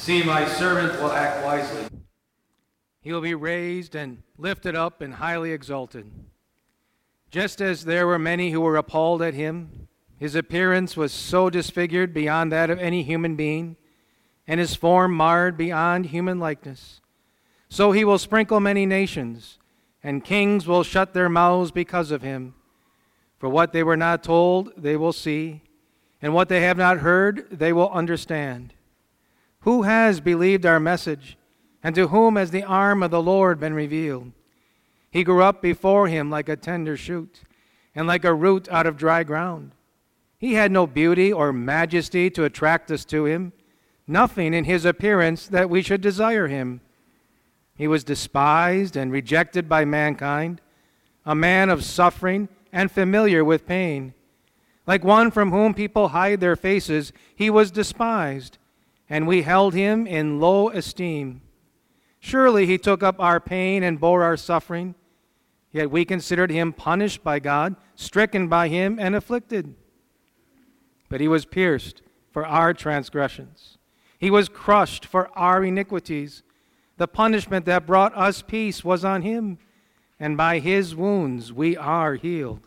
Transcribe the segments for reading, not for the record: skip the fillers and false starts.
See, my servant will act wisely. He will be raised and lifted up and highly exalted. Just as there were many who were appalled at him, his appearance was so disfigured beyond that of any human being, and his form marred beyond human likeness. So he will sprinkle many nations, and kings will shut their mouths because of him. For what they were not told, they will see, and what they have not heard, they will understand. Who has believed our message, and to whom has the arm of the Lord been revealed? He grew up before him like a tender shoot, and like a root out of dry ground. He had no beauty or majesty to attract us to him, nothing in his appearance that we should desire him. He was despised and rejected by mankind, a man of suffering and familiar with pain. Like one from whom people hide their faces, he was despised, and we held him in low esteem. Surely he took up our pain and bore our suffering, yet we considered him punished by God, stricken by him, and afflicted. But he was pierced for our transgressions. He was crushed for our iniquities. The punishment that brought us peace was on him, and by his wounds we are healed.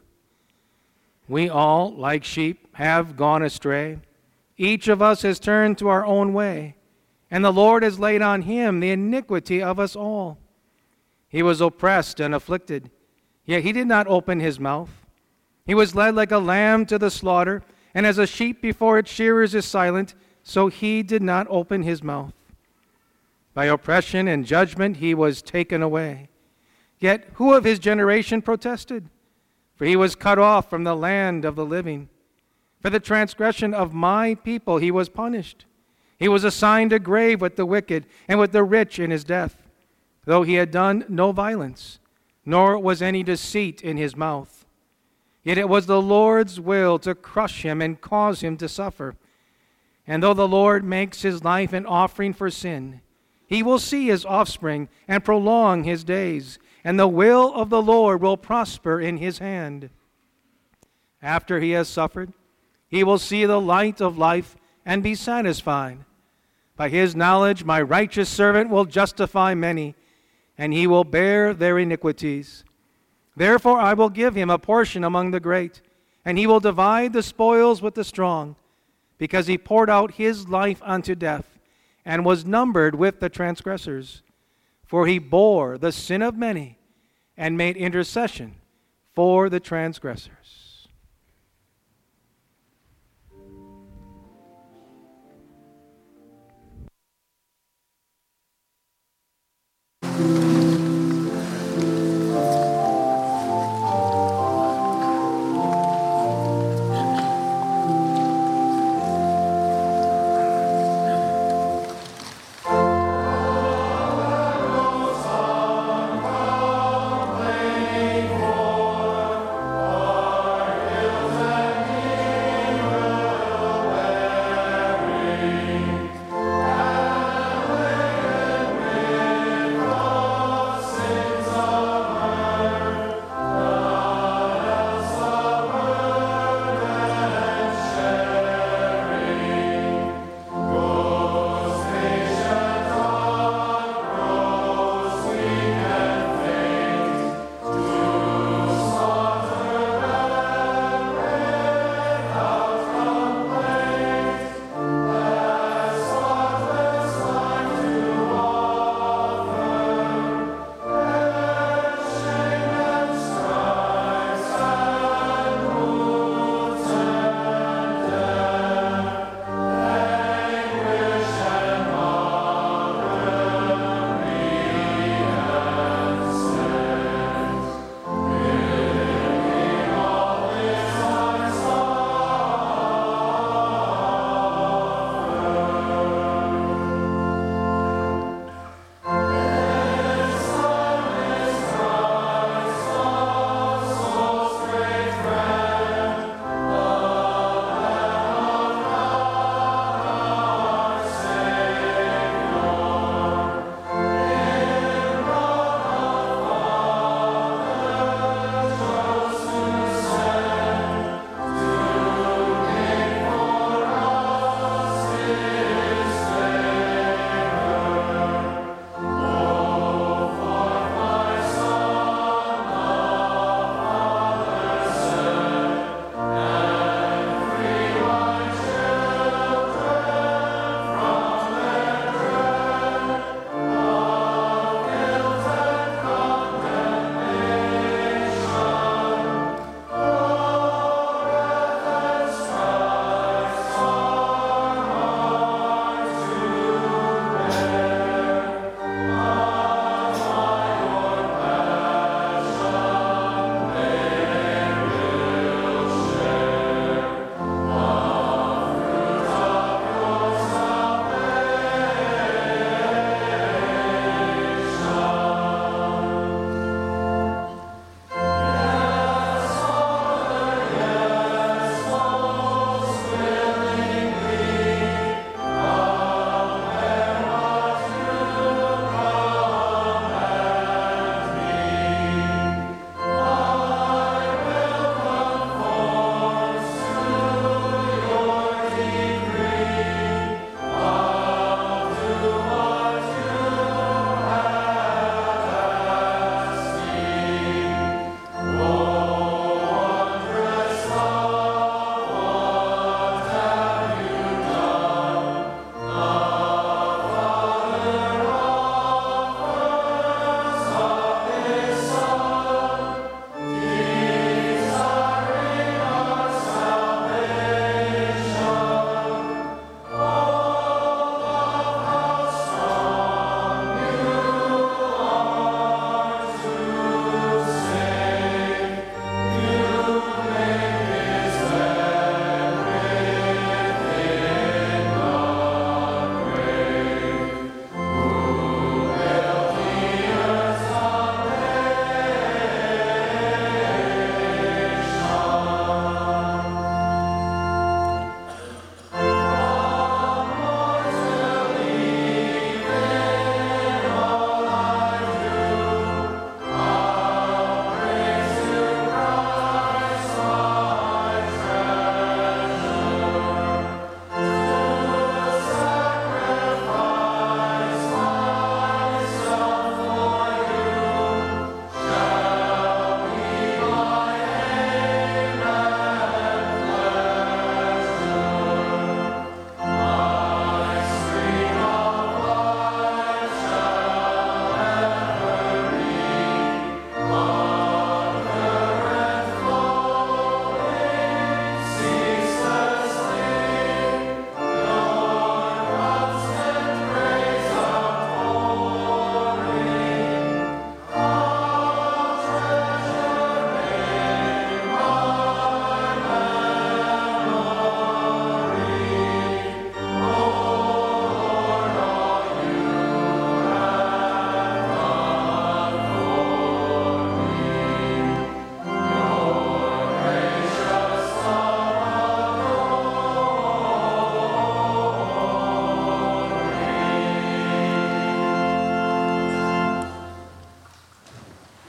We all, like sheep, have gone astray. Each of us has turned to our own way, and the Lord has laid on him the iniquity of us all. He was oppressed and afflicted, yet he did not open his mouth. He was led like a lamb to the slaughter, and as a sheep before its shearers is silent, so he did not open his mouth. By oppression and judgment he was taken away. Yet who of his generation protested? For he was cut off from the land of the living. For the transgression of my people he was punished. He was assigned a grave with the wicked and with the rich in his death, though he had done no violence, nor was any deceit in his mouth. Yet it was the Lord's will to crush him and cause him to suffer. And though the Lord makes his life an offering for sin, he will see his offspring and prolong his days, and the will of the Lord will prosper in his hand. After he has suffered, he will see the light of life and be satisfied. By his knowledge, my righteous servant will justify many, and he will bear their iniquities. Therefore I will give him a portion among the great, and he will divide the spoils with the strong, because he poured out his life unto death, and was numbered with the transgressors. For he bore the sin of many, and made intercession for the transgressors.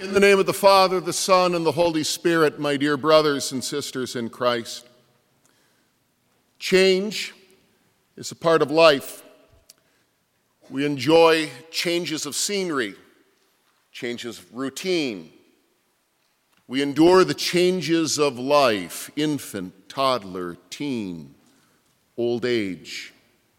In the name of the Father, the Son, and the Holy Spirit, my dear brothers and sisters in Christ, change is a part of life. We enjoy changes of scenery, changes of routine. We endure the changes of life, infant, toddler, teen, old age.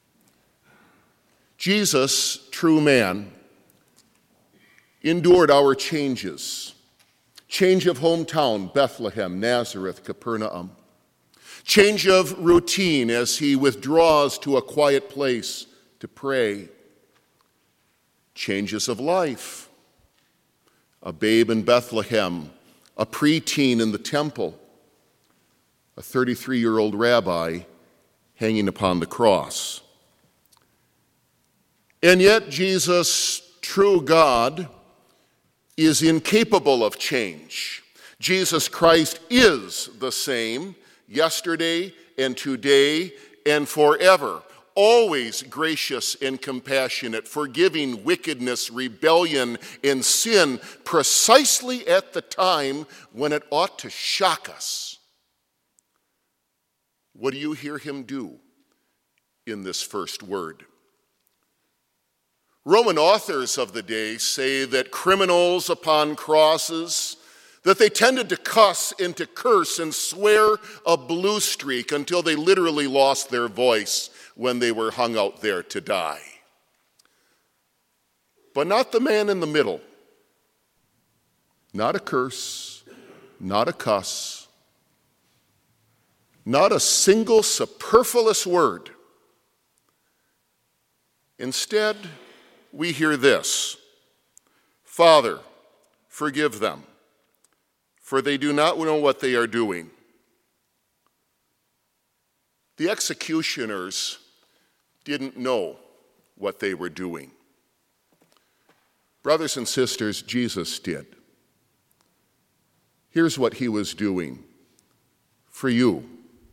Jesus, true man, endured our changes. Change of hometown, Bethlehem, Nazareth, Capernaum. Change of routine as he withdraws to a quiet place to pray. Changes of life. A babe in Bethlehem, a preteen in the temple, a 33-year-old rabbi hanging upon the cross. And yet Jesus, true God, is incapable of change. Jesus Christ is the same yesterday and today and forever, always gracious and compassionate, forgiving wickedness, rebellion, and sin precisely at the time when it ought to shock us. What do you hear him do in this first word? Roman authors of the day say that criminals upon crosses, that they tended to cuss and to curse and swear a blue streak until they literally lost their voice when they were hung out there to die. But not the man in the middle. Not a curse, not a cuss, not a single superfluous word. Instead, we hear this: Father, forgive them, for they do not know what they are doing. The executioners didn't know what they were doing. Brothers and sisters, Jesus did. Here's what he was doing for you: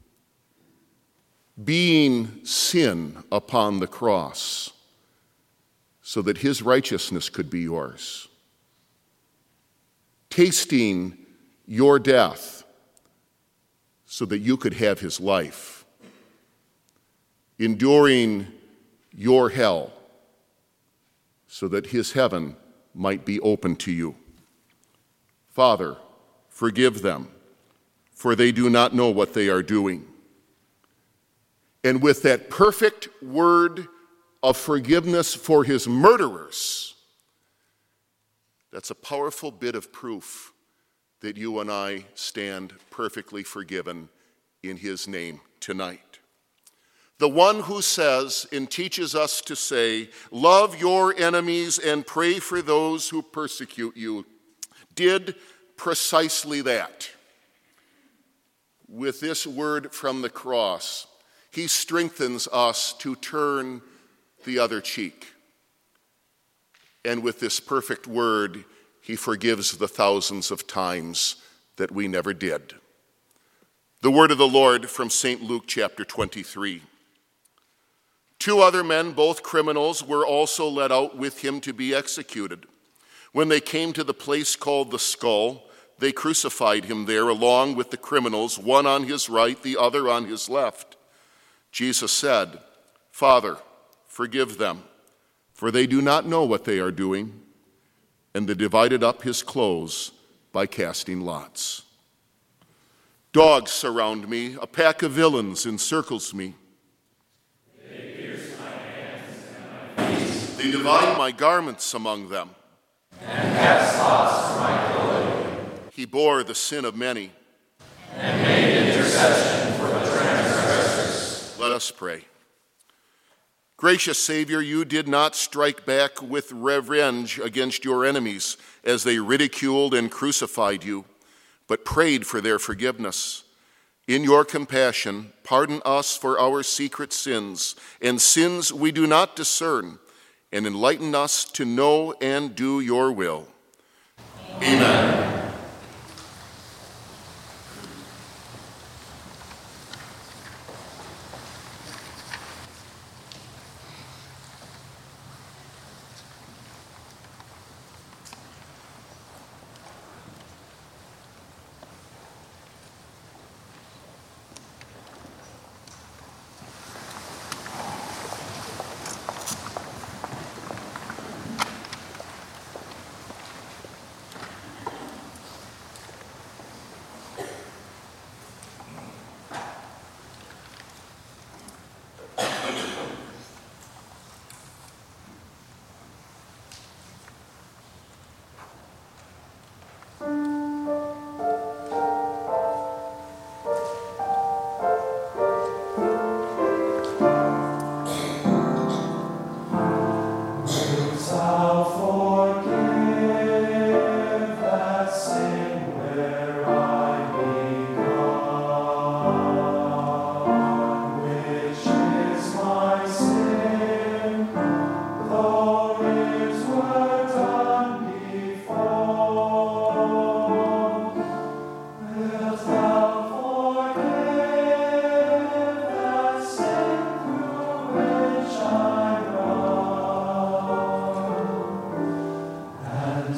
being sin upon the cross, so that his righteousness could be yours. Tasting your death so that you could have his life. Enduring your hell so that his heaven might be open to you. Father, forgive them, for they do not know what they are doing. And with that perfect word of forgiveness for his murderers, that's a powerful bit of proof that you and I stand perfectly forgiven in his name tonight. The one who says and teaches us to say, love your enemies and pray for those who persecute you, did precisely that. With this word from the cross, he strengthens us to turn the other cheek. And with this perfect word, he forgives the thousands of times that we never did. The word of the Lord from St. Luke chapter 23. 2 other men, both criminals, were also led out with him to be executed. When they came to the place called the Skull, they crucified him there along with the criminals, one on his right, the other on his left. Jesus said, Father, forgive them, for they do not know what they are doing. And they divided up his clothes by casting lots. Dogs surround me, a pack of villains encircles me. They pierce my hands and my feet. They divide my garments among them. And cast lots for my clothing. He bore the sin of many. And made intercession for the transgressors. Let us pray. Gracious Savior, you did not strike back with revenge against your enemies as they ridiculed and crucified you, but prayed for their forgiveness. In your compassion, pardon us for our secret sins and sins we do not discern, and enlighten us to know and do your will. Amen.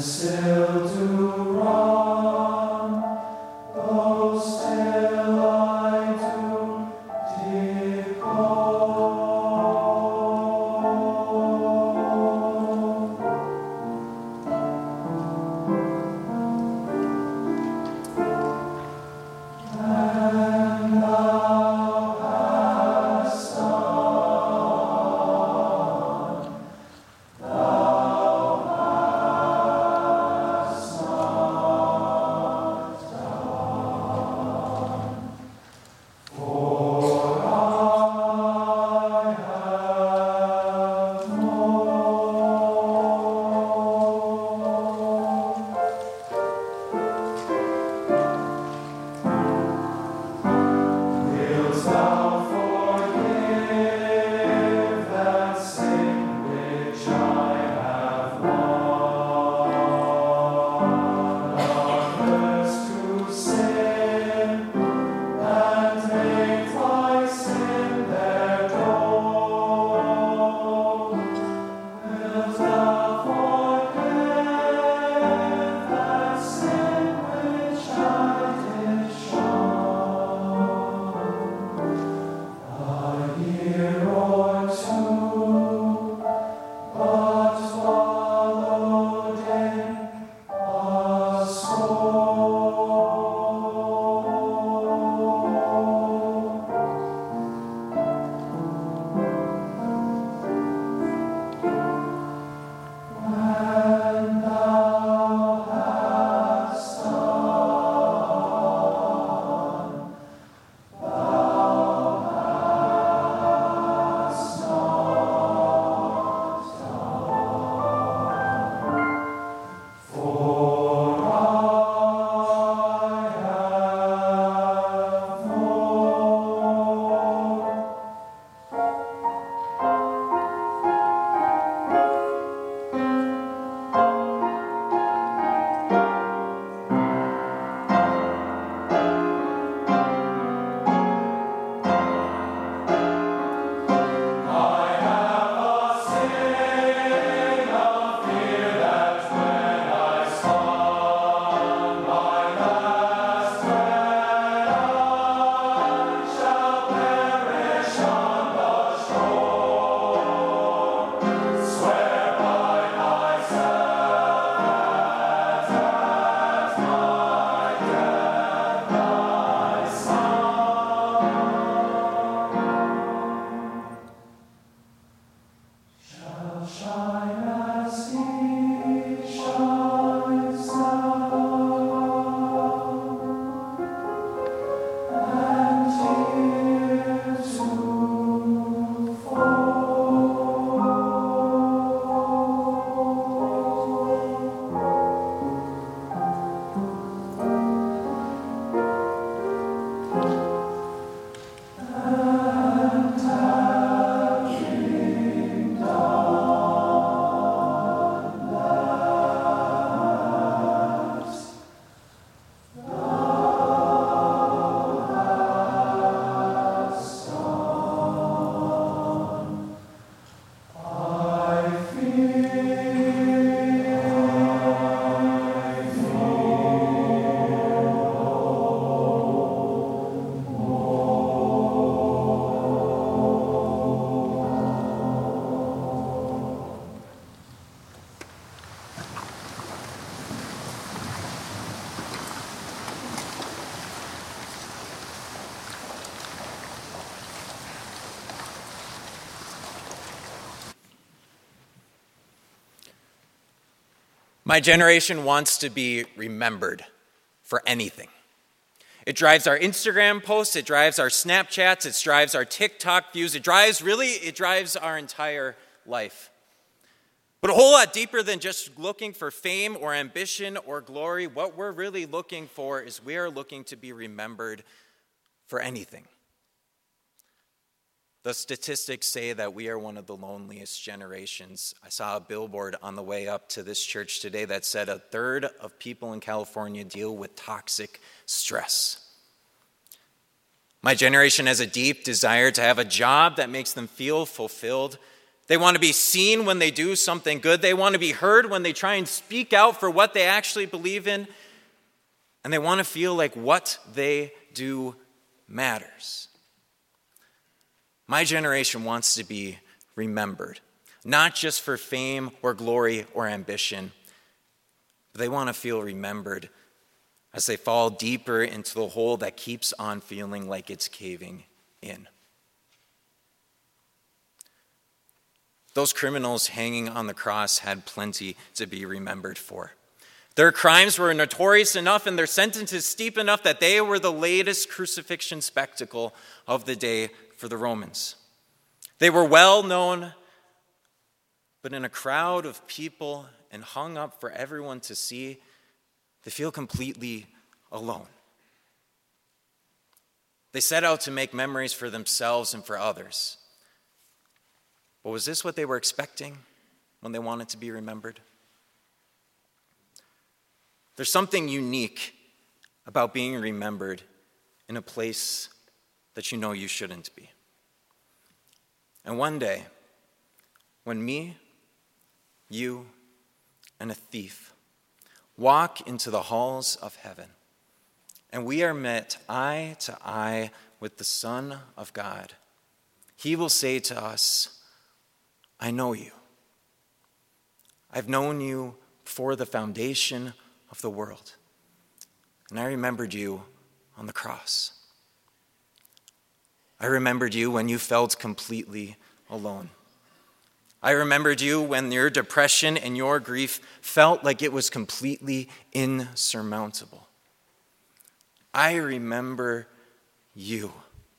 still to run, though still I do depart. And thou hast done, thou hast not done, for I have Wilt thou forgive that sin which I have won? Others to sin, and make thy sin their dole. Wilt thou forgive that sin which I did shun? A year or two, but swallowed in a scroll. When thou hast done, thou hast not done, for I have known. I have a sin of fear that when I spawn my last breath, I shall perish on the shore. Swear by myself that at my death thy sun shall shine as he shines now, and My generation wants to be remembered for anything. It drives our Instagram posts, it drives our Snapchats, it drives our TikTok views, it drives our entire life. But a whole lot deeper than just looking for fame or ambition or glory, what we're really looking for is we are looking to be remembered for anything. The statistics say that we are one of the loneliest generations. I saw a billboard on the way up to this church today that said 1/3 of people in California deal with toxic stress. My generation has a deep desire to have a job that makes them feel fulfilled, They want to be seen when they do something good. They want to be heard when they try and speak out for what they actually believe in. And they want to feel like what they do matters. My generation wants to be remembered, not just for fame or glory or ambition, but they want to feel remembered as they fall deeper into the hole that keeps on feeling like it's caving in. Those criminals hanging on the cross had plenty to be remembered for. Their crimes were notorious enough and their sentences steep enough that they were the latest crucifixion spectacle of the day for the Romans. They were well known, but in a crowd of people and hung up for everyone to see, they feel completely alone. They set out to make memories for themselves and for others. But was this what they were expecting when they wanted to be remembered? There's something unique about being remembered in a place that you know you shouldn't be. And one day, when me, you, and a thief walk into the halls of heaven, and we are met eye to eye with the Son of God, he will say to us, I know you. I've known you before the foundation of the world, and I remembered you on the cross. I remembered you when you felt completely alone. I remembered you when your depression and your grief felt like it was completely insurmountable. I remember you.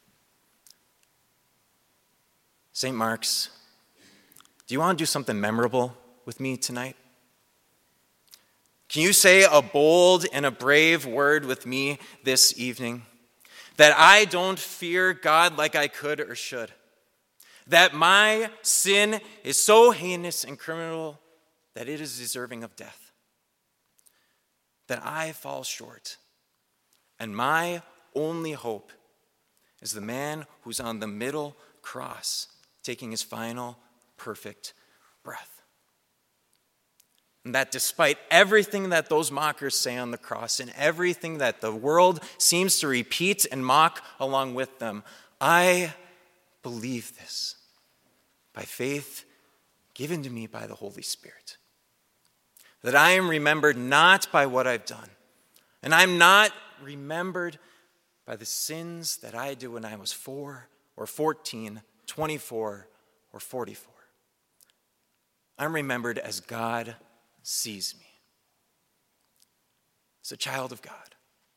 St. Mark's, do you want to do something memorable with me tonight? Can you say a bold and a brave word with me this evening? That I don't fear God like I could or should. That my sin is so heinous and criminal that it is deserving of death. That I fall short. And my only hope is the man who's on the middle cross, taking his final perfect breath. And that despite everything that those mockers say on the cross and everything that the world seems to repeat and mock along with them, I believe this by faith given to me by the Holy Spirit. That I am remembered not by what I've done, and I'm not remembered by the sins that I did when I was 4 or 14, 24 or 44. I'm remembered as God sees me, as a child of God.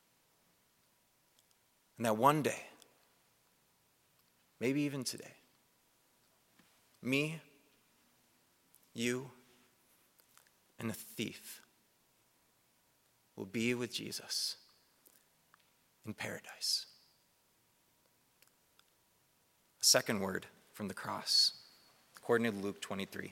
And that one day, maybe even today, me, you, and a thief will be with Jesus in paradise. A second word from the cross, according to Luke 23.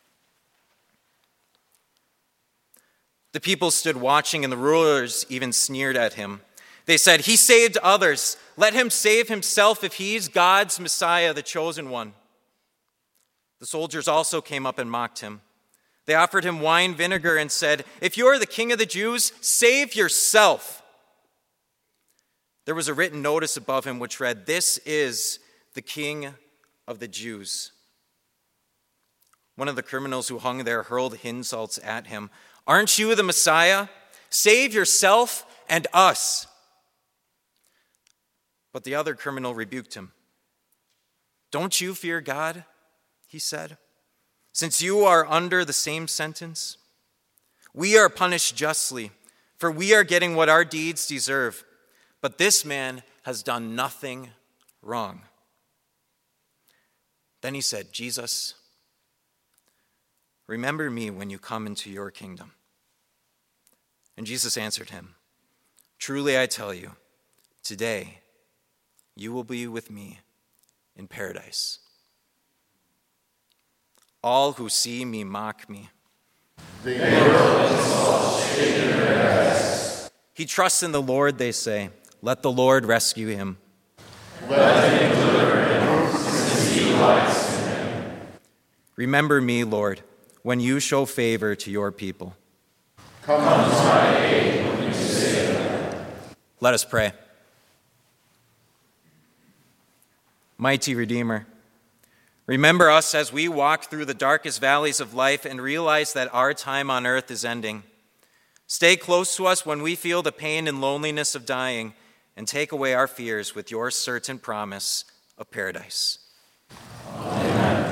The people stood watching, and the rulers even sneered at him. They said, "He saved others. Let him save himself if he's God's Messiah, the chosen one." The soldiers also came up and mocked him. They offered him wine vinegar and said, "If you are the king of the Jews, save yourself." There was a written notice above him which read, "This is the King of the Jews." One of the criminals who hung there hurled insults at him. "Aren't you the Messiah? Save yourself and us." But the other criminal rebuked him. "Don't you fear God?" he said, "since you are under the same sentence? We are punished justly, for we are getting what our deeds deserve. But this man has done nothing wrong." Then he said, "Jesus, remember me when you come into your kingdom." And Jesus answered him, "Truly I tell you, today you will be with me in paradise. All who see me mock me. He trusts in the Lord, they say. Let the Lord rescue him. Let him deliver him, since he delights in him. Remember me, Lord, when you show favor to your people. Come to my aid when you save them. Let us pray. Mighty Redeemer, remember us as we walk through the darkest valleys of life and realize that our time on earth is ending. Stay close to us when we feel the pain and loneliness of dying, and take away our fears with your certain promise of paradise. Amen.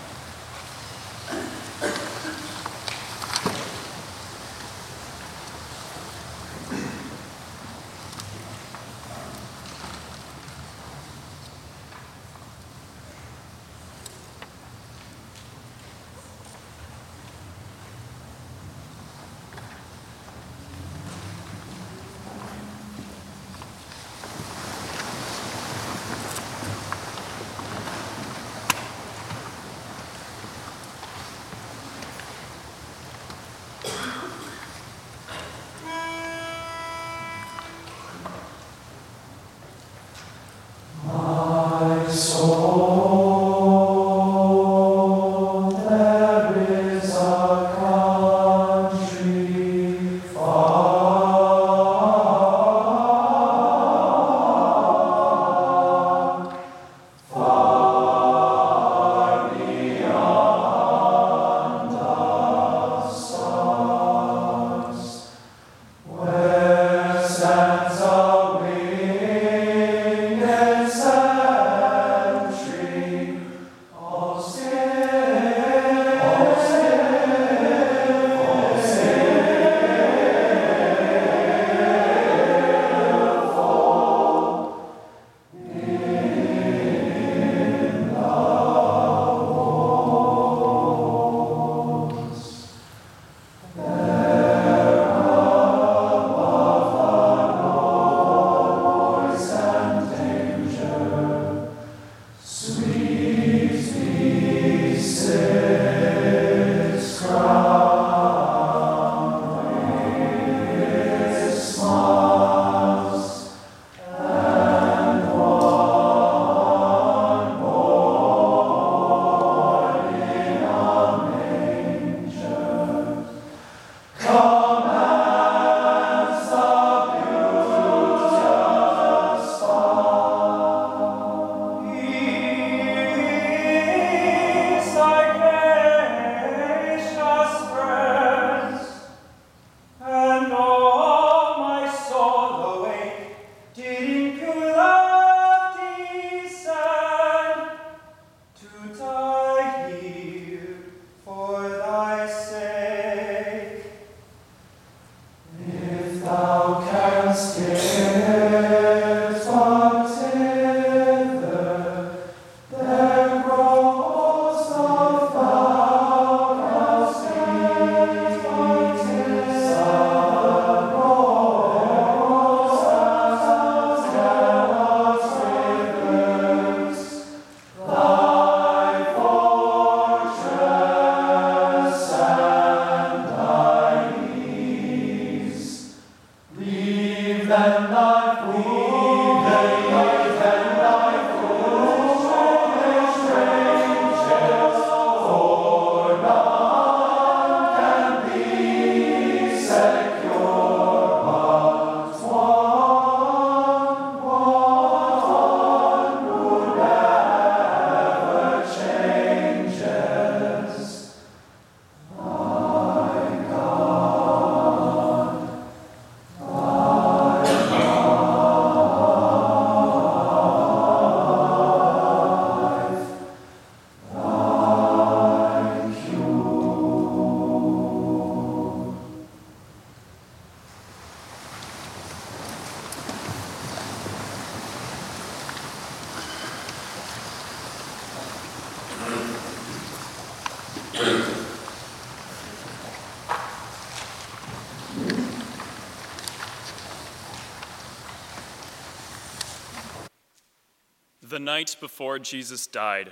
The night before Jesus died,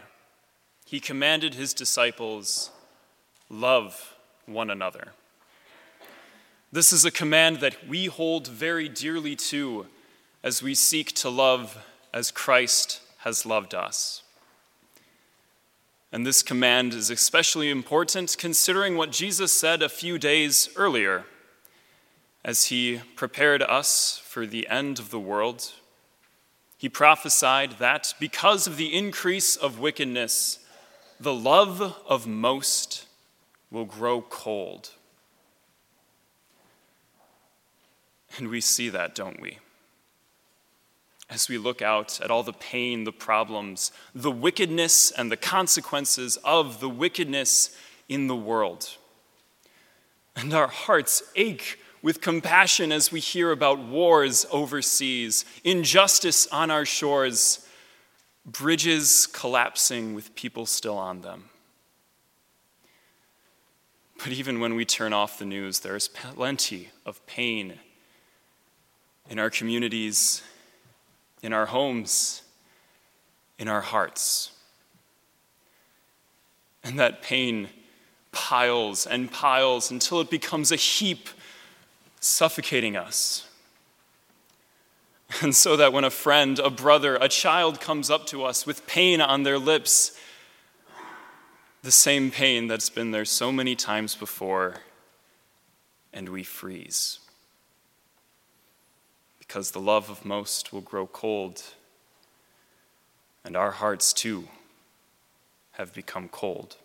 he commanded his disciples, "Love one another." This is a command that we hold very dearly too, as we seek to love as Christ has loved us. And this command is especially important considering what Jesus said a few days earlier as he prepared us for the end of the world. He prophesied that because of the increase of wickedness, the love of most will grow cold. And we see that, don't we? As we look out at all the pain, the problems, the wickedness, and the consequences of the wickedness in the world. And our hearts ache with compassion as we hear about wars overseas, injustice on our shores, bridges collapsing with people still on them. But even when we turn off the news, there is plenty of pain in our communities, in our homes, in our hearts. And that pain piles and piles until it becomes a heap, suffocating us. And so that when a friend, a brother, a child comes up to us with pain on their lips, the same pain that's been there so many times before, and we freeze. Because the love of most will grow cold, and our hearts too have become cold.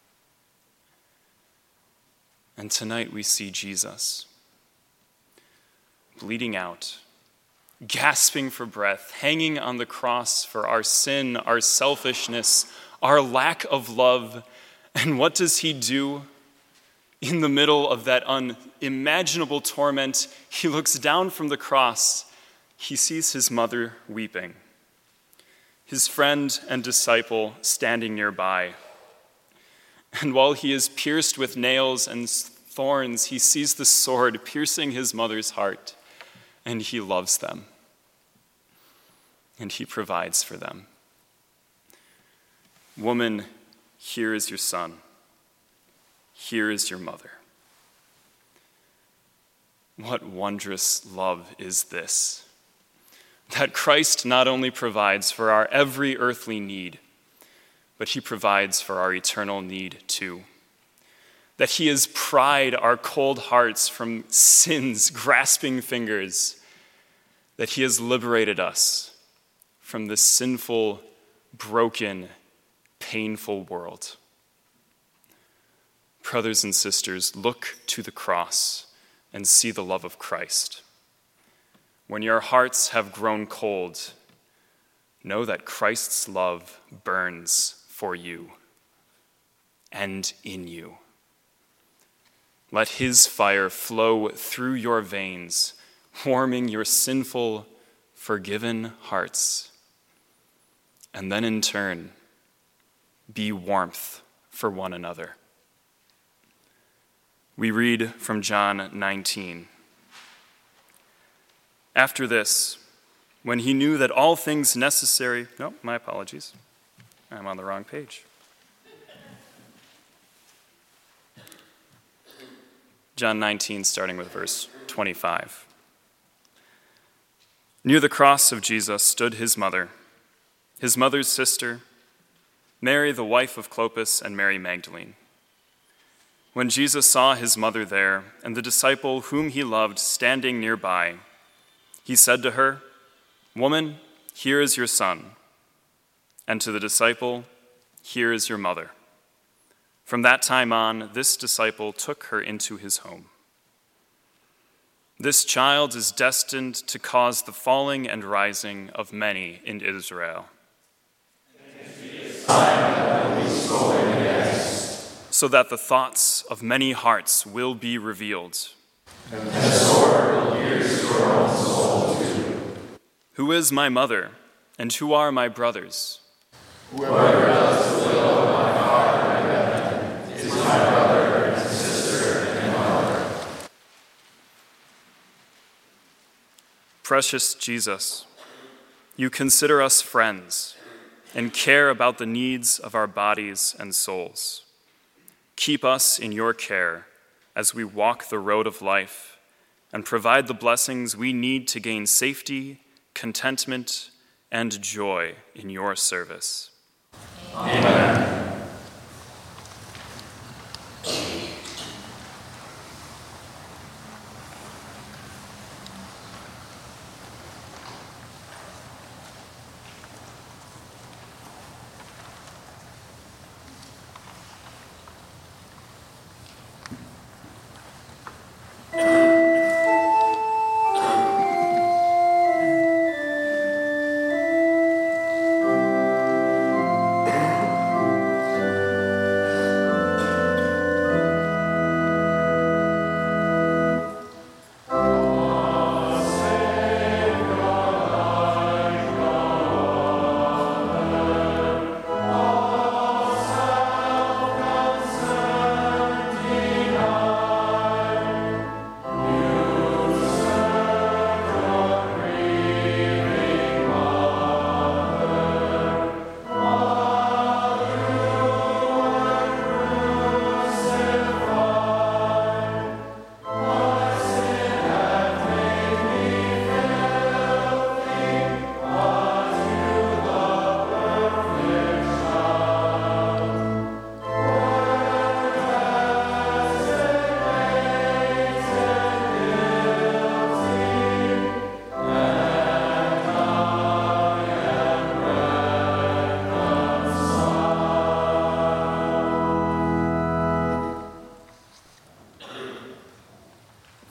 And tonight we see Jesus bleeding out, gasping for breath, hanging on the cross for our sin, our selfishness, our lack of love. And what does he do? In the middle of that unimaginable torment, he looks down from the cross. He sees his mother weeping, his friend and disciple standing nearby. And while he is pierced with nails and thorns, he sees the sword piercing his mother's heart, and he loves them, and he provides for them. Woman, here is your son. Here is your mother. What wondrous love is this? That Christ not only provides for our every earthly need, but he provides for our eternal need too. That he has pried our cold hearts from sin's grasping fingers. That he has liberated us from this sinful, broken, painful world. Brothers and sisters, look to the cross and see the love of Christ. When your hearts have grown cold, know that Christ's love burns for you and in you. Let his fire flow through your veins, warming your sinful, forgiven hearts. And then in turn, be warmth for one another. We read from John 19. After this, when he knew that all things necessary... No, my apologies. I'm on the wrong page. John 19, starting with verse 25. Near the cross of Jesus stood his mother's sister, Mary, the wife of Clopas, and Mary Magdalene. When Jesus saw his mother there and the disciple whom he loved standing nearby, he said to her, "Woman, here is your son." And to the disciple, "Here is your mother." From that time on, this disciple took her into his home. This child is destined to cause the falling and rising of many in Israel, so that the thoughts of many hearts will be revealed. And the sword will pierce your own soul too. Who is my mother, and who are my brothers? Whoever does the will of my Father in heaven is my brother and sister and mother. Precious Jesus, you consider us friends and care about the needs of our bodies and souls. Keep us in your care as we walk the road of life and provide the blessings we need to gain safety, contentment, and joy in your service. Amen.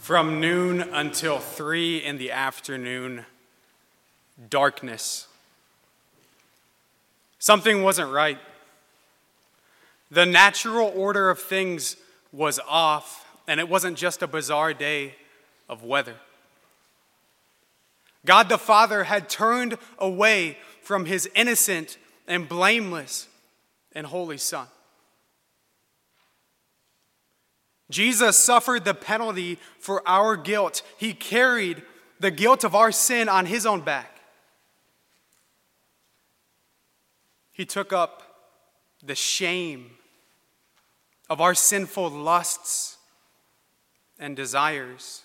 From noon until 3 in the afternoon, darkness. Something wasn't right. The natural order of things was off, and it wasn't just a bizarre day of weather. God the Father had turned away from his innocent and blameless and holy Son. Jesus suffered the penalty for our guilt. He carried the guilt of our sin on his own back. He took up the shame of our sinful lusts and desires.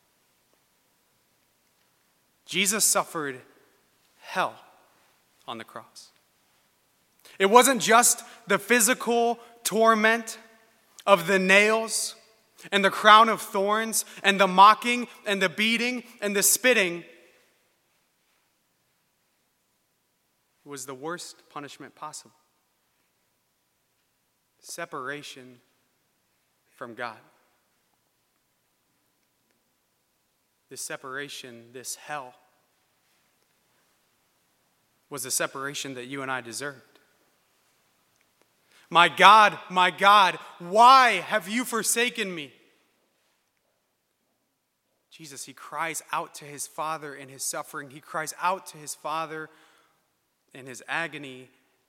Jesus suffered hell on the cross. It wasn't just the physical torment of the nails and the crown of thorns and the mocking and the beating and the spitting. It was the worst punishment possible. Separation from God. This separation, this hell, was the separation that you and I deserved. My God, why have you forsaken me? Jesus, he cries out to his Father in his suffering. He cries out to his Father in his agony.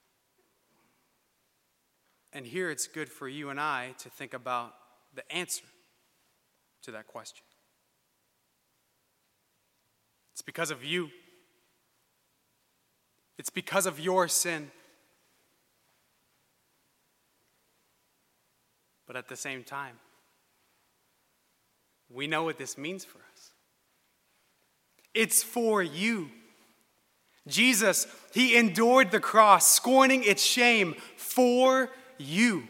And here it's good for you and I to think about the answer to that question. It's because of you. It's because of your sin. But at the same time, we know what this means for us. It's for you. Jesus, he endured the cross, scorning its shame for you.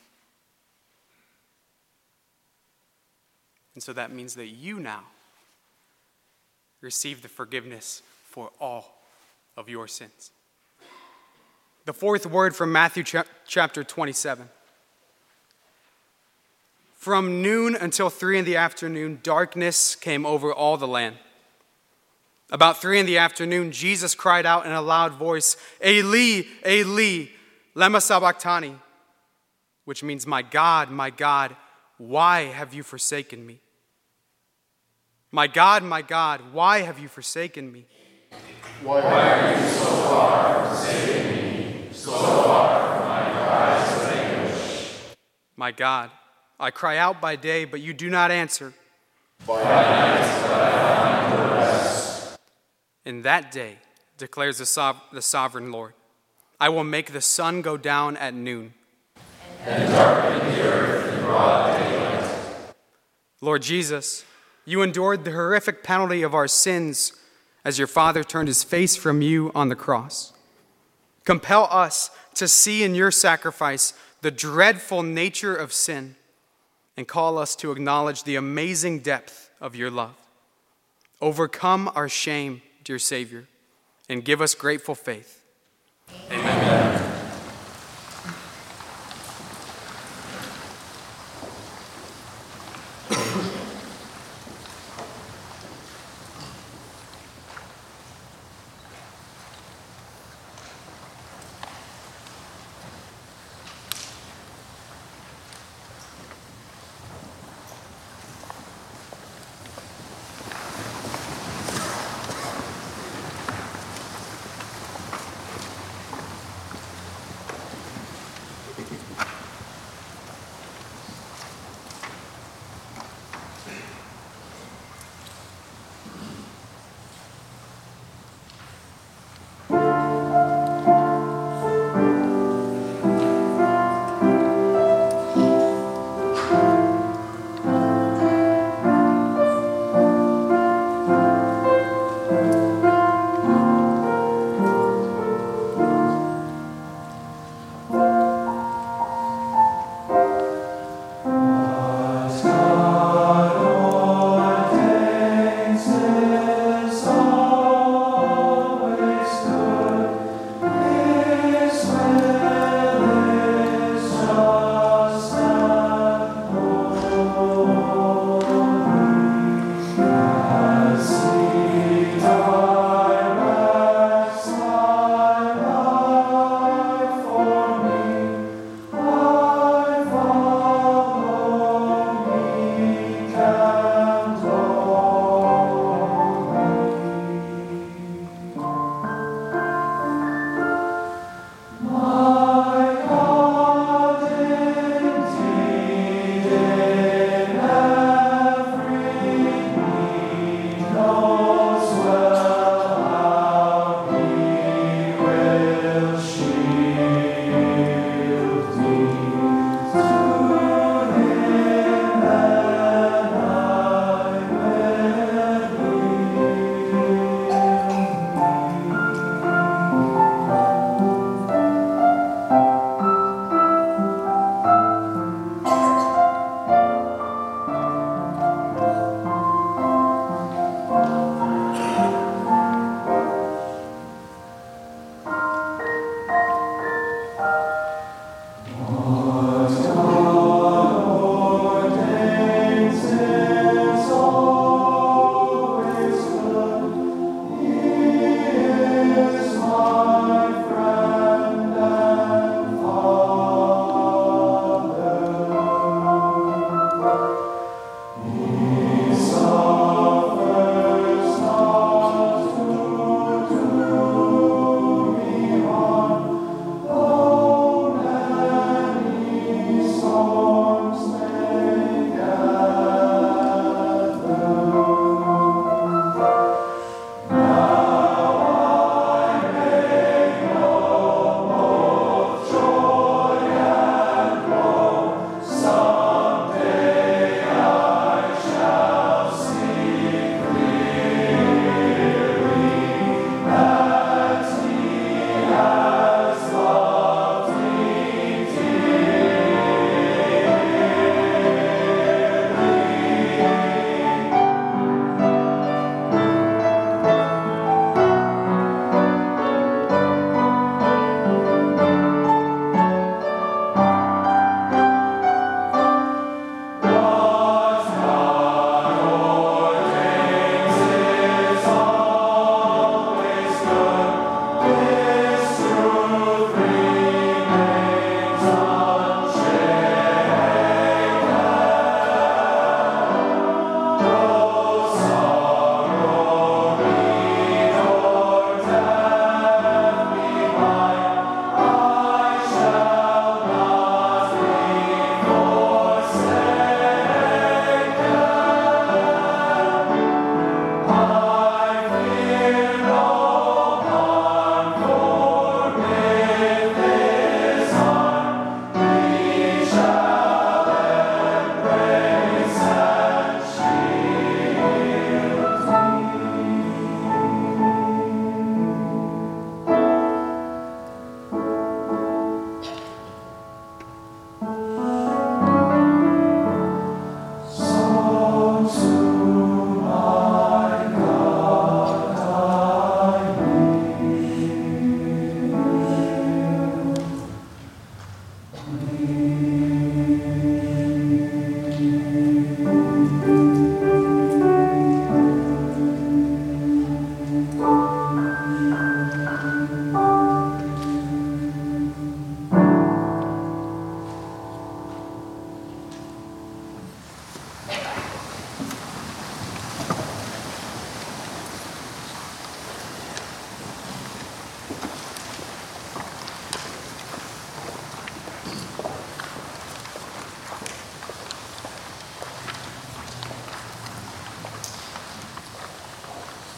And so that means that you now receive the forgiveness for all of your sins. The fourth word from Matthew chapter 27. From noon until 3 in the afternoon, darkness came over all the land. About 3 in the afternoon, Jesus cried out in a loud voice, Eli, Eli, lema sabachthani, which means, my God, why have you forsaken me? My God, why have you forsaken me? Why are you so far forsaken me, so far from my cries of anguish? My God, I cry out by day, but you do not answer. By night, but I find no rest. In that day, declares the sovereign Lord, I will make the sun go down at noon, and darken the earth in broad daylight. Lord Jesus, you endured the horrific penalty of our sins as your Father turned his face from you on the cross. Compel us to see in your sacrifice the dreadful nature of sin, and call us to acknowledge the amazing depth of your love. Overcome our shame, dear Savior, and give us grateful faith. Amen.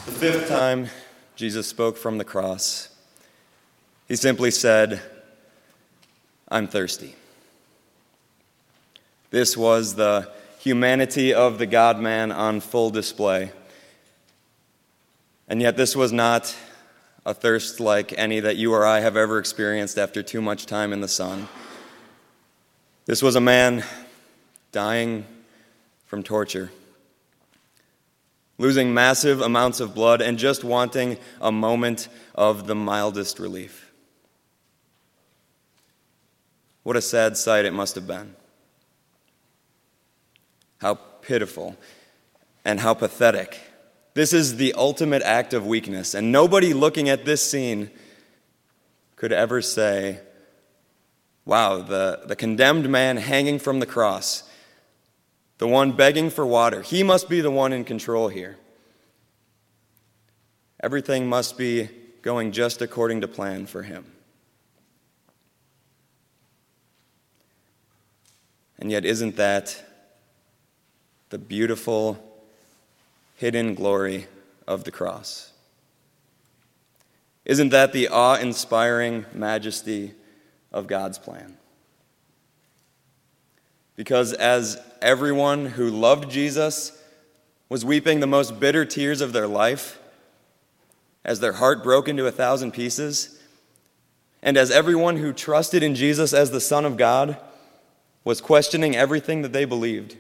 The fifth time Jesus spoke from the cross, he simply said, "I'm thirsty." This was the humanity of the God-man on full display. And yet this was not a thirst like any that you or I have ever experienced after too much time in the sun. This was a man dying from torture, losing massive amounts of blood and just wanting a moment of the mildest relief. What a sad sight it must have been. How pitiful and how pathetic. This is the ultimate act of weakness, and nobody looking at this scene could ever say, wow, the condemned man hanging from the cross, the one begging for water, he must be the one in control here. Everything must be going just according to plan for him. And yet, isn't that the beautiful, hidden glory of the cross? Isn't that the awe-inspiring majesty of God's plan? Because as everyone who loved Jesus was weeping the most bitter tears of their life, as their heart broke into 1,000 pieces, and as everyone who trusted in Jesus as the Son of God was questioning everything that they believed,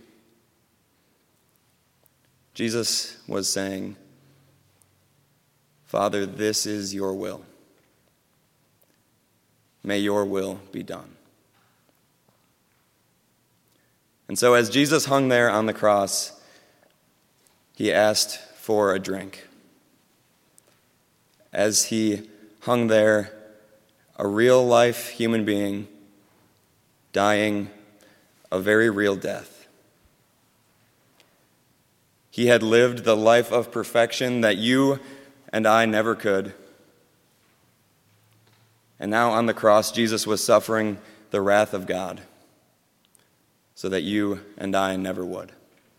Jesus was saying, "Father, this is your will. May your will be done." And so as Jesus hung there on the cross, he asked for a drink. As he hung there, a real-life human being dying a very real death. He had lived the life of perfection that you and I never could. And now on the cross, Jesus was suffering the wrath of God so that you and I never would.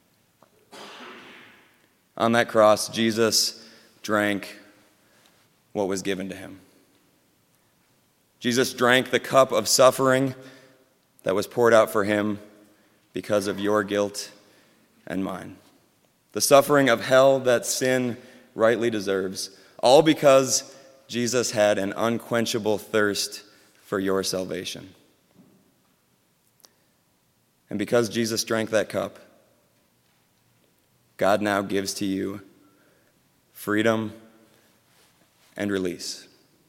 On that cross, Jesus drank what was given to him. Jesus drank the cup of suffering that was poured out for him because of your guilt and mine. The suffering of hell that sin rightly deserves, all because Jesus had an unquenchable thirst for your salvation. And because Jesus drank that cup, God now gives to you freedom and release.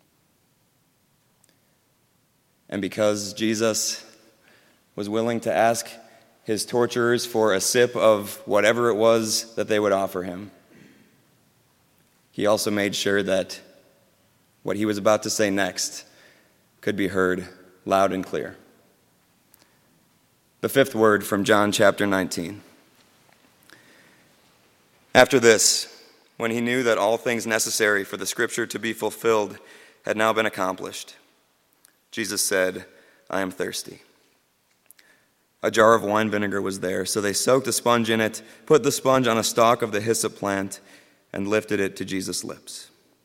And because Jesus was willing to ask his torturers for a sip of whatever it was that they would offer him, he also made sure that what he was about to say next could be heard loud and clear. The fifth word from John chapter 19. After this, when he knew that all things necessary for the scripture to be fulfilled had now been accomplished, Jesus said, "I am thirsty." A jar of wine vinegar was there, so they soaked a sponge in it, put the sponge on a stalk of the hyssop plant, and lifted it to Jesus' lips.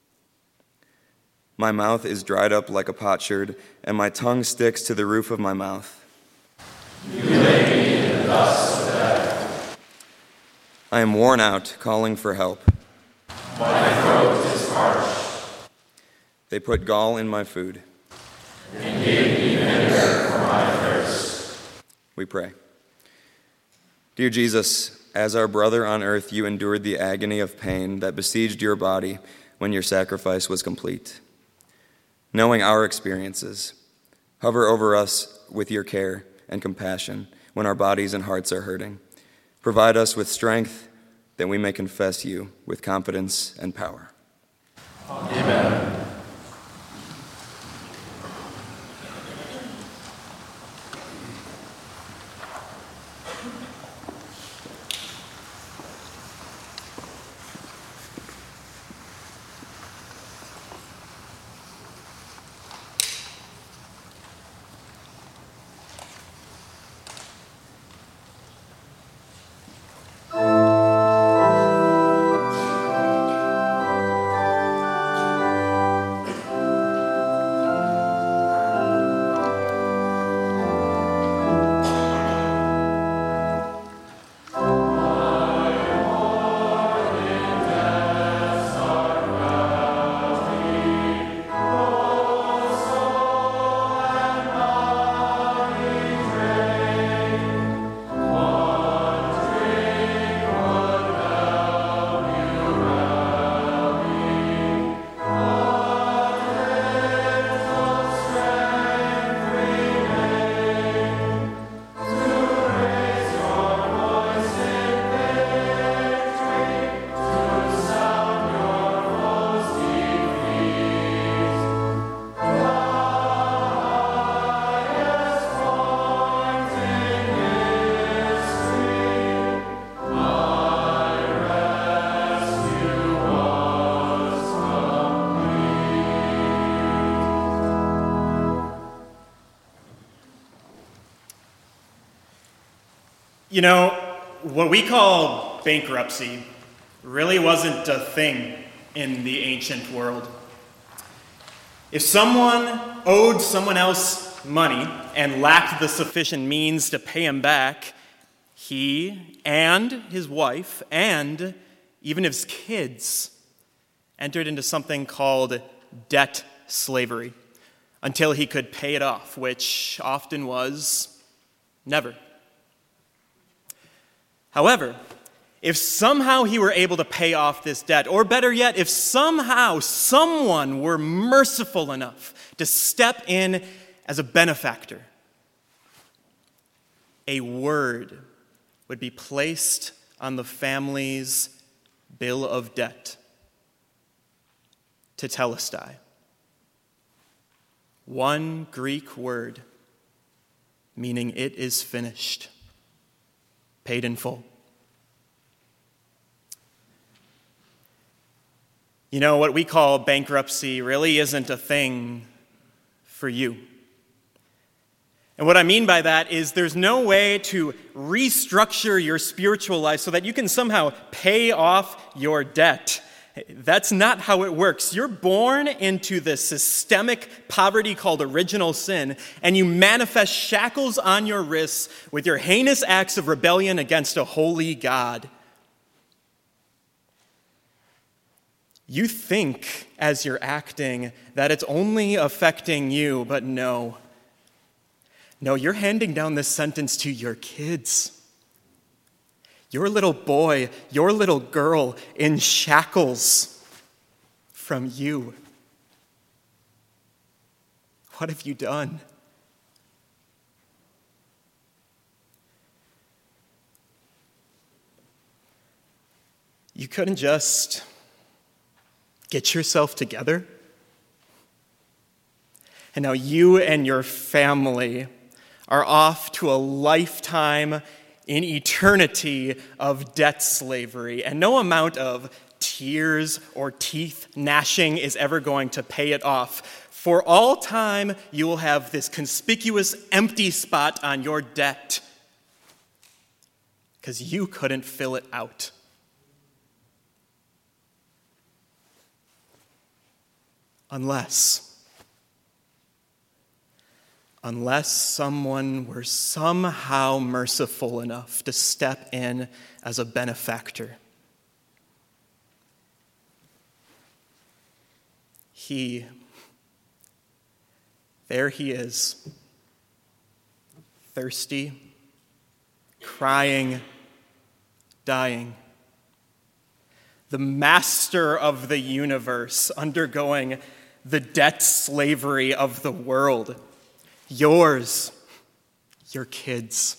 "My mouth is dried up like a potsherd, and my tongue sticks to the roof of my mouth. You lay me in the dust of death. I am worn out, calling for help. My throat is parched. They put gall in my food. And gave me vinegar for my thirst." We pray. Dear Jesus, as our brother on earth, you endured the agony of pain that besieged your body when your sacrifice was complete. Knowing our experiences, hover over us with your care and compassion when our bodies and hearts are hurting. Provide us with strength that we may confess you with confidence and power. Amen. You know, what we call bankruptcy really wasn't a thing in the ancient world. If someone owed someone else money and lacked the sufficient means to pay him back, he and his wife and even his kids entered into something called debt slavery until he could pay it off, which often was never. However, if somehow he were able to pay off this debt, or better yet, if somehow someone were merciful enough to step in as a benefactor, a word would be placed on the family's bill of debt, tetelestai. One Greek word meaning it is finished, paid in full. You know, what we call bankruptcy really isn't a thing for you. And what I mean by that is there's no way to restructure your spiritual life so that you can somehow pay off your debt. That's not how it works. You're born into this systemic poverty called original sin, and you manifest shackles on your wrists with your heinous acts of rebellion against a holy God. You think, as you're acting, that it's only affecting you, but no. No, you're handing down this sentence to your kids. Your little boy, your little girl in shackles from you. What have you done? You couldn't just get yourself together? And now you and your family are off to a lifetime in eternity of debt slavery, and no amount of tears or teeth gnashing is ever going to pay it off. For all time, you will have this conspicuous empty spot on your debt because you couldn't fill it out. Unless someone were somehow merciful enough to step in as a benefactor. There he is, thirsty, crying, dying. The master of the universe undergoing the debt slavery of the world. Yours, your kids.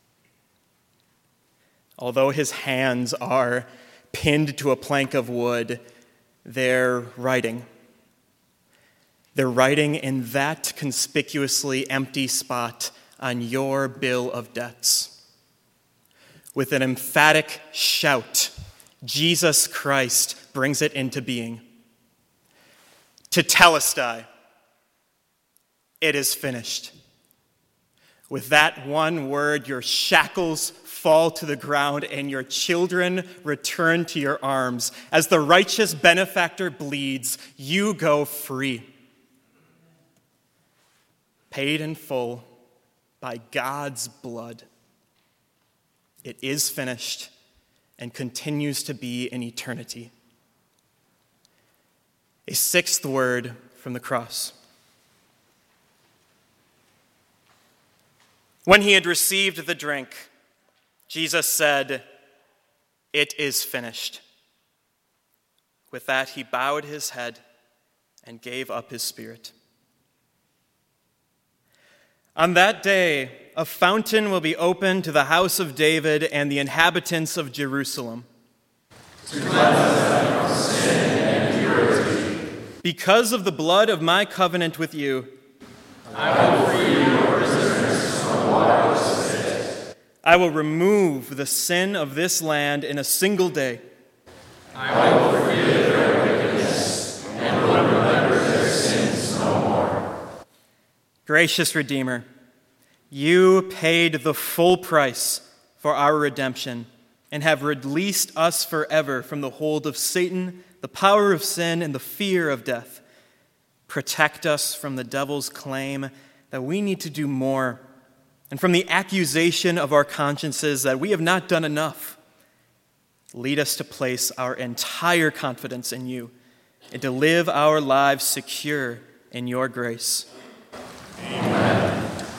Although his hands are pinned to a plank of wood, they're writing. They're writing in that conspicuously empty spot on your bill of debts. With an emphatic shout, Jesus Christ brings it into being. Tetelestai. It is finished. With that one word, your shackles fall to the ground and your children return to your arms. As the righteous benefactor bleeds, you go free. Paid in full by God's blood. It is finished and continues to be in eternity. A sixth word from the cross. When he had received the drink, Jesus said, "It is finished." With that, he bowed his head and gave up his spirit. On that day, a fountain will be opened to the house of David and the inhabitants of Jerusalem. To cleanse them from sin and impurity. Because of the blood of my covenant with you, I will free your prisoners from waterless pit. I will remove the sin of this land in a single day. I will forgive their wickedness and will remember their sins no more. Gracious Redeemer, you paid the full price for our redemption and have released us forever from the hold of Satan, the power of sin, and the fear of death. Protect us from the devil's claim that we need to do more, and from the accusation of our consciences that we have not done enough. Lead us to place our entire confidence in you and to live our lives secure in your grace. Amen.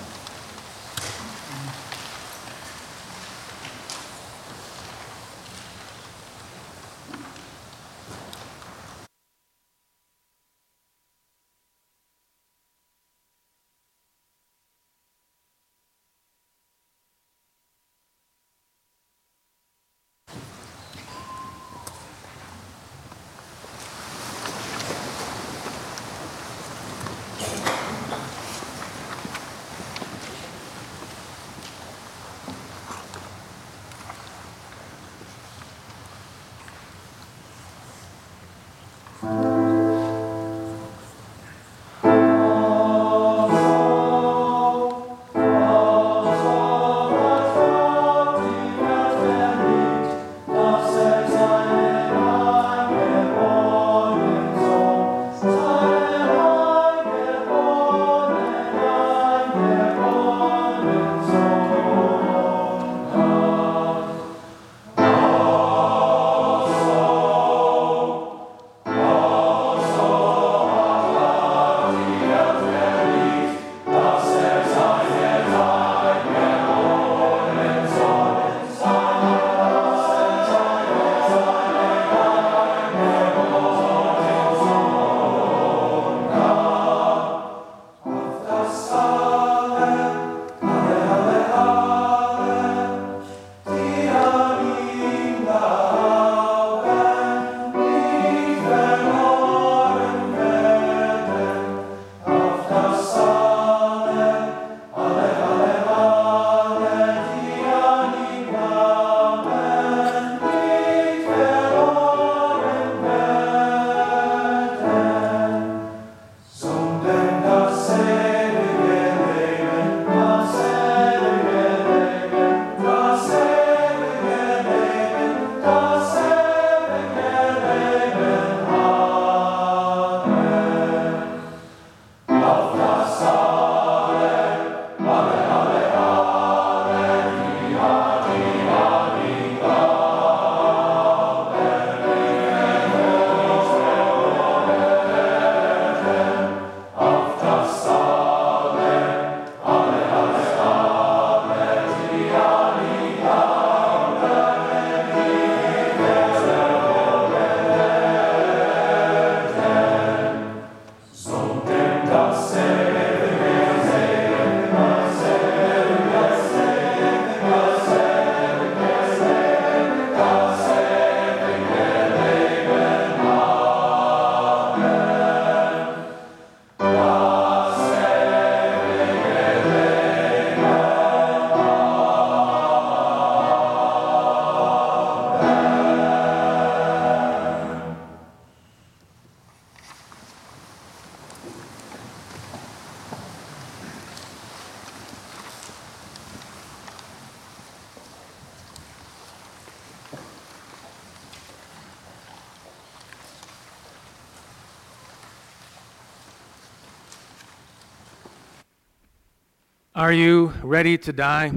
Are you ready to die?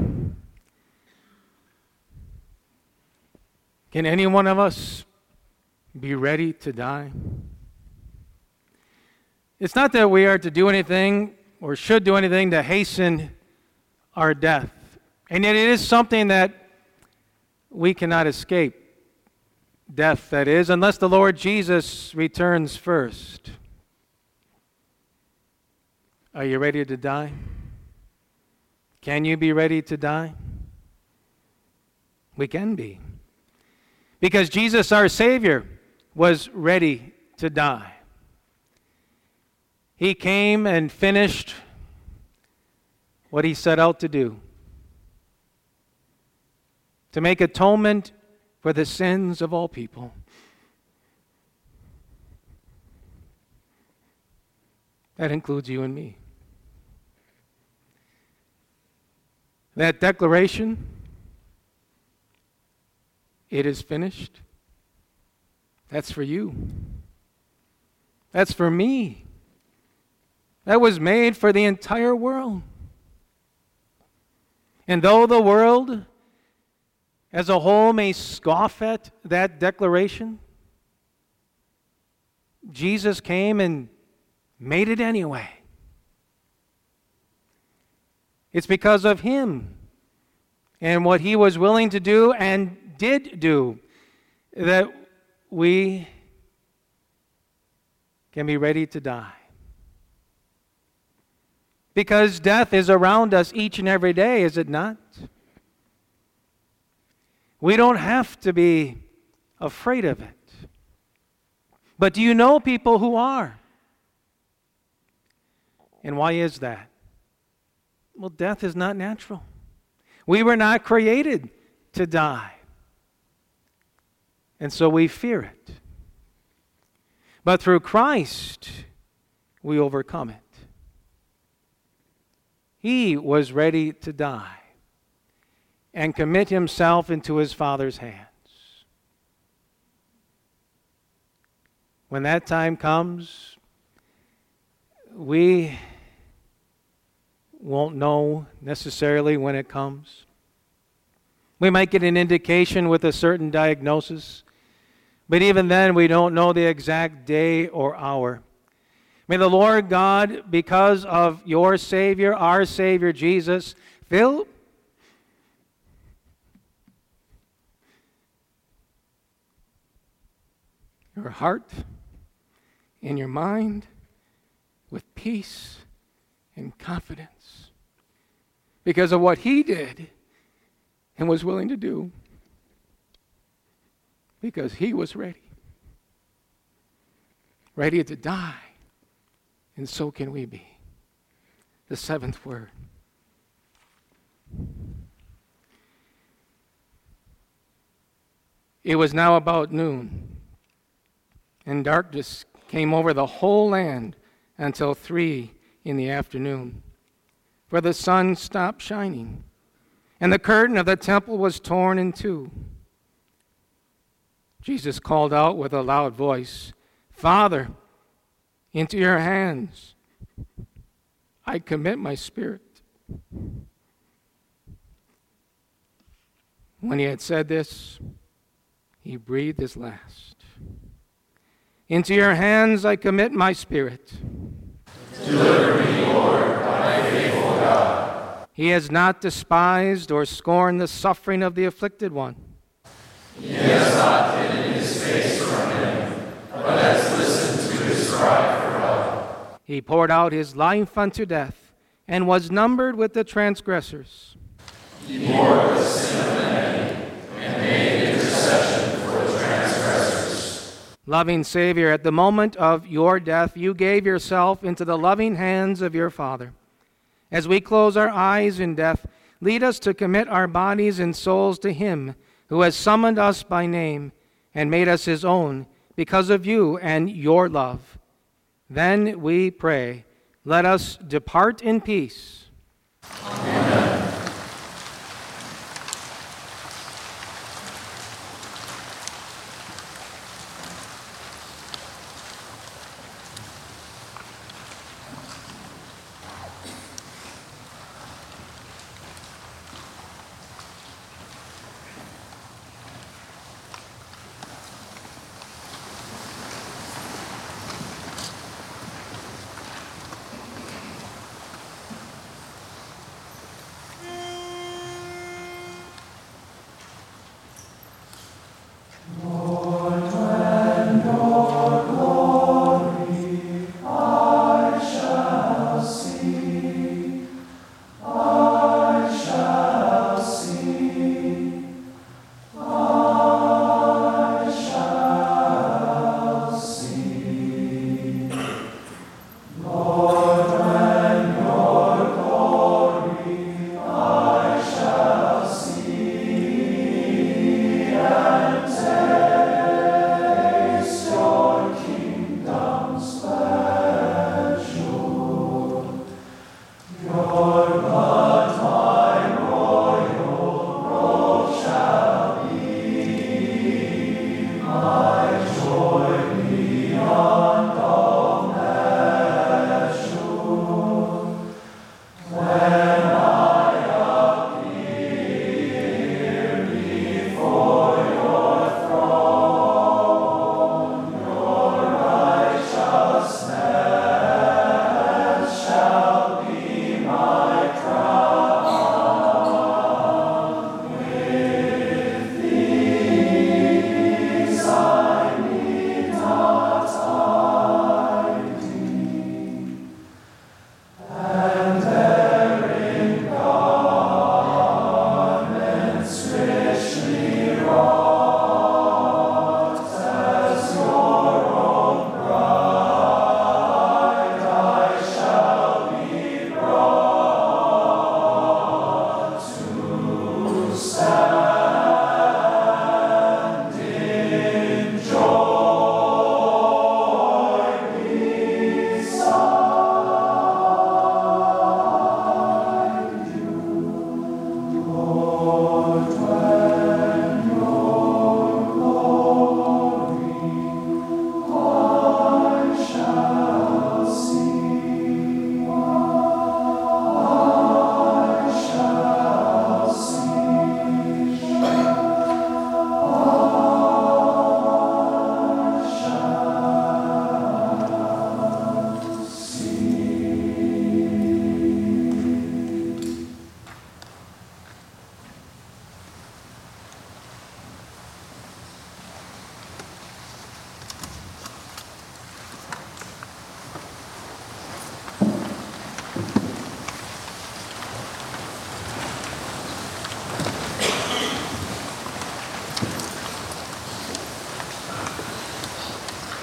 Can any one of us be ready to die? It's not that we are to do anything or should do anything to hasten our death. And yet it is something that we cannot escape. Death, that is, unless the Lord Jesus returns first. Are you ready to die? Can you be ready to die? We can be. Because Jesus, our Savior, was ready to die. He came and finished what he set out to do. To make atonement for the sins of all people. That includes you and me. That declaration it is finished, that's for you. That's for me. That was made for the entire world. And though the world as a whole may scoff at that declaration, Jesus came and made it anyway. It's because of him and what he was willing to do and did do that we can be ready to die. Because death is around us each and every day, is it not? We don't have to be afraid of it. But do you know people who are? And why is that? Well, death is not natural. We were not created to die. And so we fear it. But through Christ, we overcome it. He was ready to die and commit himself into his Father's hands. When that time comes, we won't know necessarily when it comes. We might get an indication with a certain diagnosis, but even then we don't know the exact day or hour. May the Lord God, because of your Savior, our Savior Jesus, fill your heart and your mind with peace and confidence because of what he did and was willing to do, because he was ready to die. And so can we be. The seventh word. It was now about noon, and darkness came over the whole land until 3 in the afternoon, for the sun stopped shining, and the curtain of the temple was torn in two. Jesus called out with a loud voice, "Father, into your hands I commit my spirit." When he had said this, he breathed his last. "Into your hands I commit my spirit. Deliver me, Lord, my faithful God." He has not despised or scorned the suffering of the afflicted one. He has not hidden his face from him, but has listened to his cry for help. He poured out his life unto death, and was numbered with the transgressors. He bore the sin of many, and made intercession for the transgressors. Loving Savior, at the moment of your death, you gave yourself into the loving hands of your Father. As we close our eyes in death, lead us to commit our bodies and souls to him who has summoned us by name and made us his own because of you and your love. Then we pray, let us depart in peace. Amen.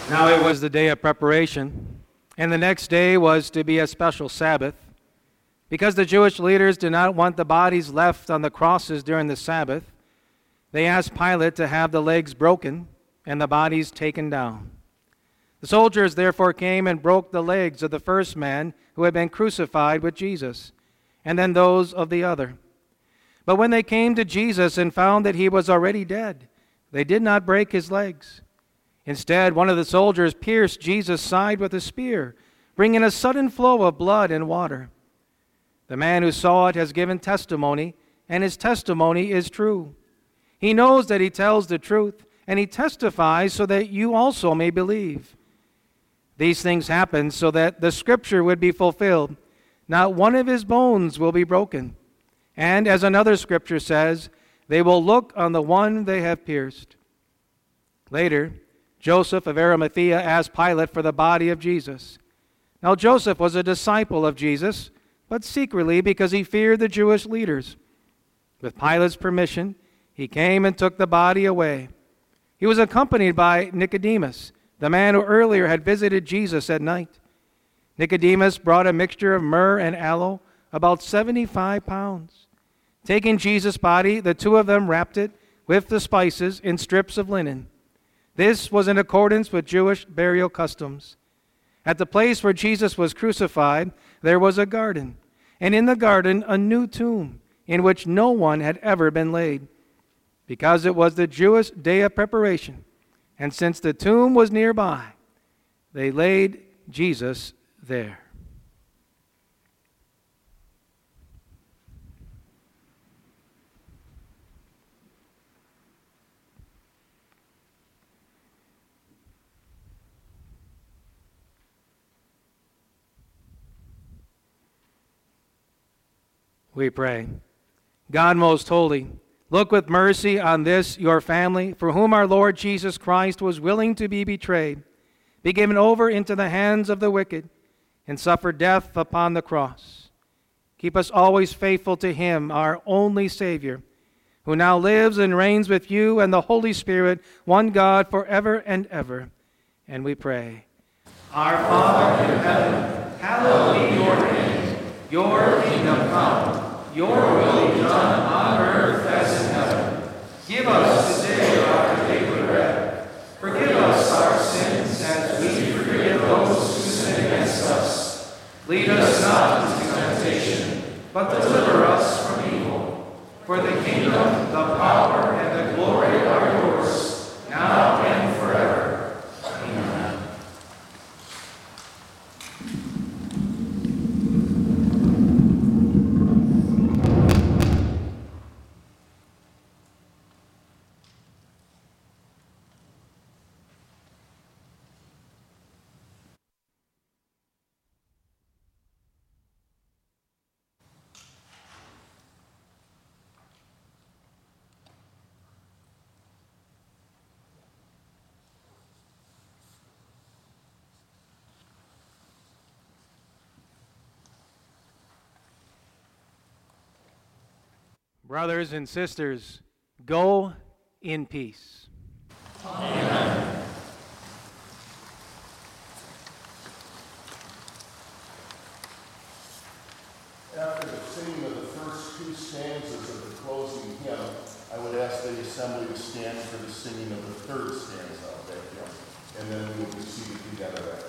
Now it was the day of preparation, and the next day was to be a special Sabbath. Because the Jewish leaders did not want the bodies left on the crosses during the Sabbath, they asked Pilate to have the legs broken and the bodies taken down. The soldiers therefore came and broke the legs of the first man who had been crucified with Jesus, and then those of the other. But when they came to Jesus and found that he was already dead, they did not break his legs. Instead, one of the soldiers pierced Jesus' side with a spear, bringing a sudden flow of blood and water. The man who saw it has given testimony, and his testimony is true. He knows that he tells the truth, and he testifies so that you also may believe. These things happened so that the scripture would be fulfilled. Not one of his bones will be broken. And as another scripture says, they will look on the one they have pierced. Later, Joseph of Arimathea asked Pilate for the body of Jesus. Now Joseph was a disciple of Jesus, but secretly because he feared the Jewish leaders. With Pilate's permission, he came and took the body away. He was accompanied by Nicodemus, the man who earlier had visited Jesus at night. Nicodemus brought a mixture of myrrh and aloe, about 75 pounds. Taking Jesus' body, the two of them wrapped it with the spices in strips of linen. This was in accordance with Jewish burial customs. At the place where Jesus was crucified, there was a garden, and in the garden a new tomb, in which no one had ever been laid, because it was the Jewish day of preparation. And since the tomb was nearby, they laid Jesus there. We pray. God most holy, look with mercy on this, your family, for whom our Lord Jesus Christ was willing to be betrayed, be given over into the hands of the wicked, and suffer death upon the cross. Keep us always faithful to him, our only Savior, who now lives and reigns with you and the Holy Spirit, one God, forever and ever. And we pray. Our Father in heaven, hallowed be your name. Your kingdom come. Your will be done on earth as in heaven. Give us today our daily bread. Forgive us our sins as we forgive those who sin against us. Lead us not into temptation, but deliver us from evil. For the kingdom, the power, and the glory are yours, now and forever. Amen. Brothers and sisters, go in peace. Amen. After the singing of the first two stanzas of the closing hymn, I would ask the assembly to stand for the singing of the third stanza of that hymn, and then we will be seated together after.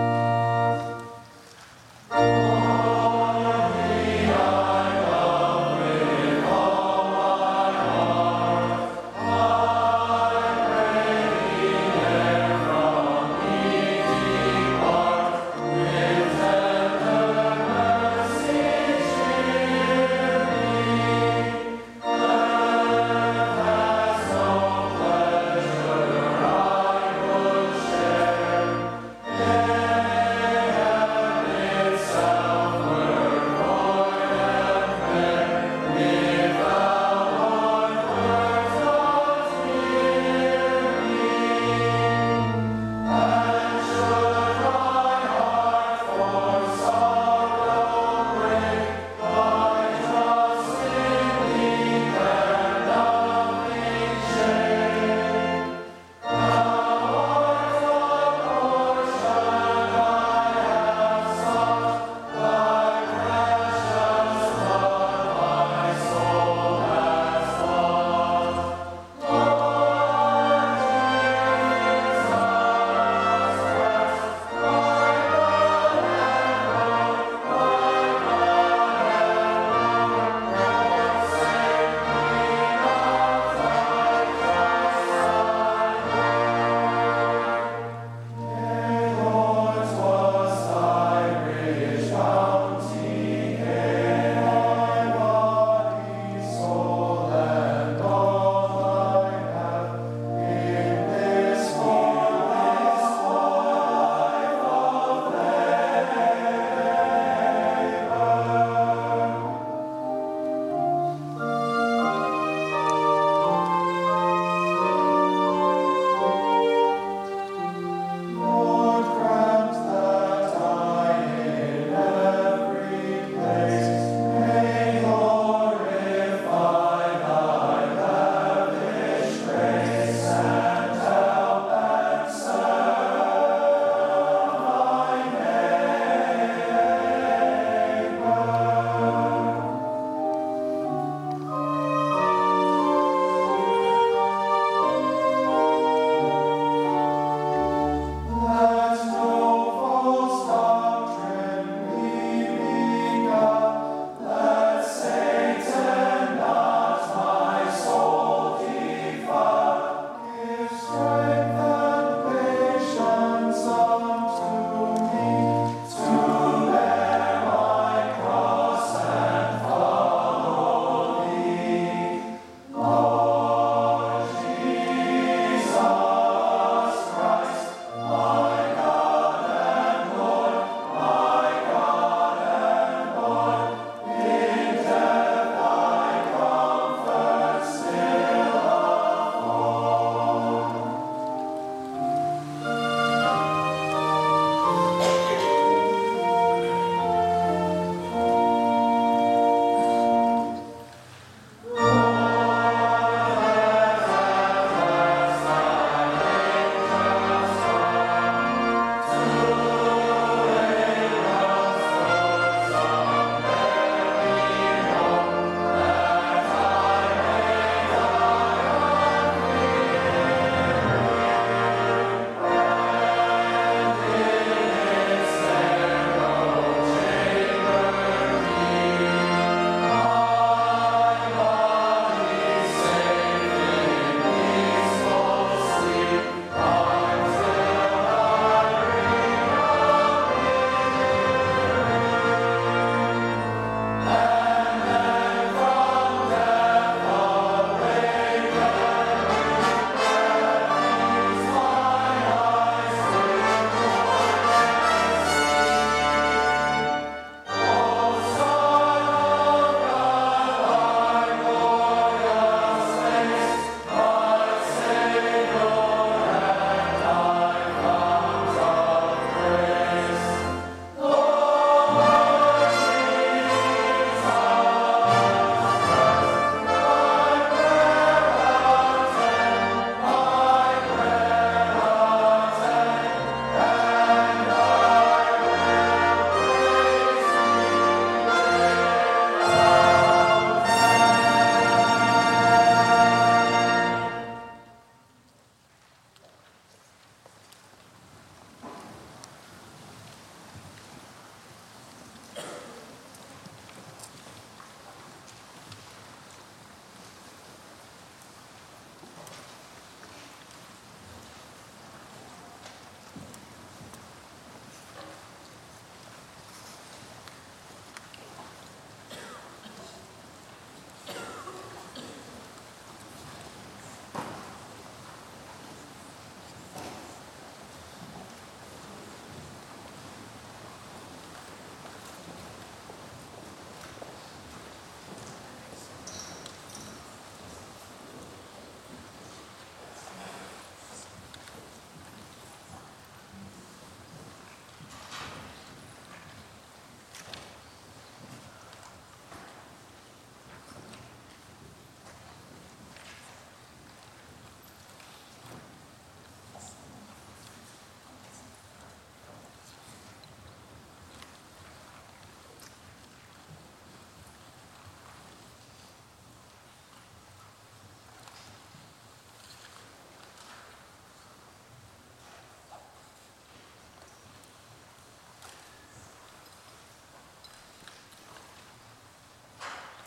I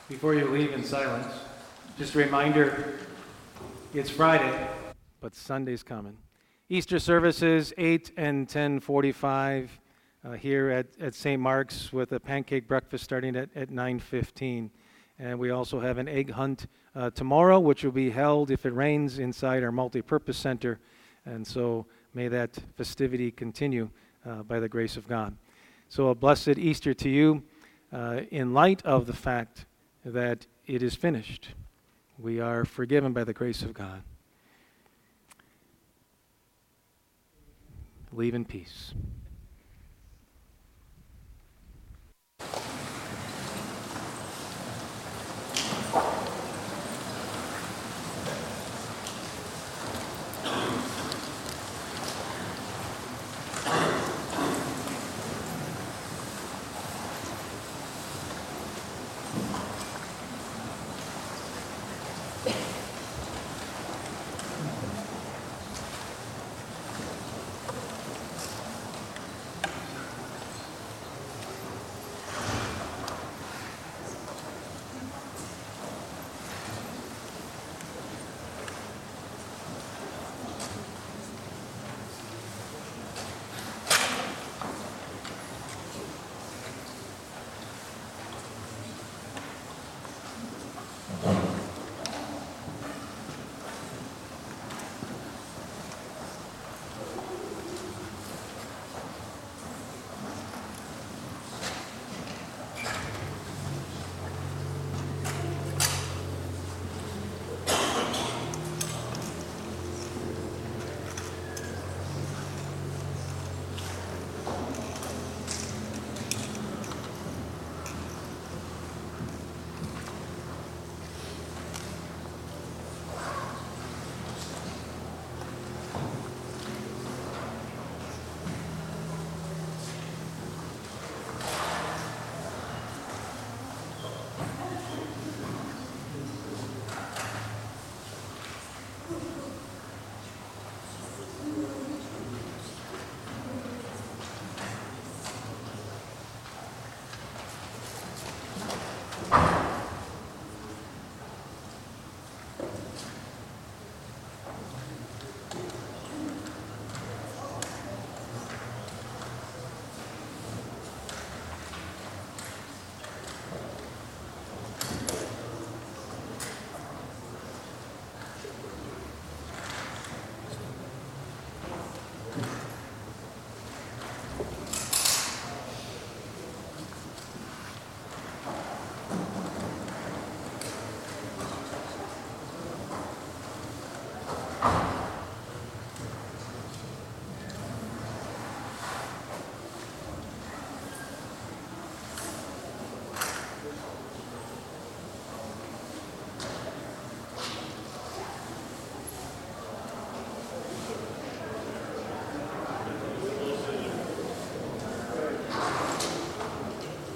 Before you leave in silence, just a reminder, it's Friday, but Sunday's coming. Easter services, 8 and 10:45 here at St. Mark's, with a pancake breakfast starting at 9:15. And we also have an egg hunt tomorrow, which will be held, if it rains, inside our multipurpose center. And so may that festivity continue by the grace of God. So a blessed Easter to you in light of the fact that it is finished. We are forgiven by the grace of God. Leave in peace.